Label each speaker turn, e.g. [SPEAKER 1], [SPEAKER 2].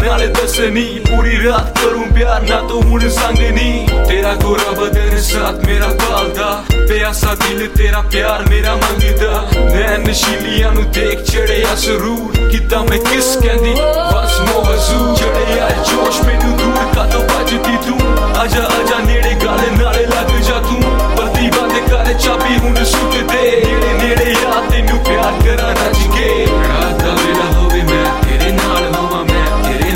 [SPEAKER 1] नाले दसनी पूरी रात करूं प्यार ना तो हुण संगनी तेरा गोरा बदन साथ मेरा पालदा प्यासा दिल तेरा प्यार मेरा मंगदा नैन नशीलियां नू देख चढ़िया सरूर किता मैं किस कहंदी बस मोहजूर चढ़िया जोश मैनू दूर कातों भजदी तू आजा आजा नेड़े गल नाले लग जा तू बत्ती बंद कर चाबी हुण सुट दे